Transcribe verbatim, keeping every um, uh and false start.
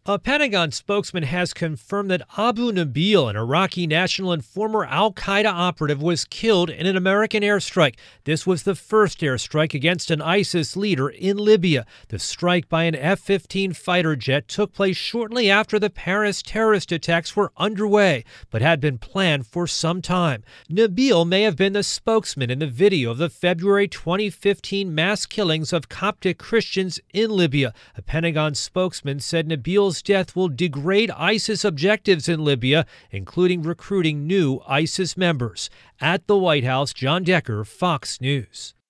A Pentagon spokesman has confirmed that Abu Nabil, an Iraqi national and former al-Qaeda operative, was killed in an American airstrike. This was the first airstrike against an ISIS leader in Libya. The strike by an F fifteen fighter jet took place shortly after the Paris terrorist attacks were underway, but had been planned for some time. Nabil may have been the spokesman in the video of the February twenty fifteen mass killings of Coptic Christians in Libya. A Pentagon spokesman said Nabil's death will degrade ISIS objectives in Libya, including recruiting new ISIS members. At the White House, John Decker, Fox News.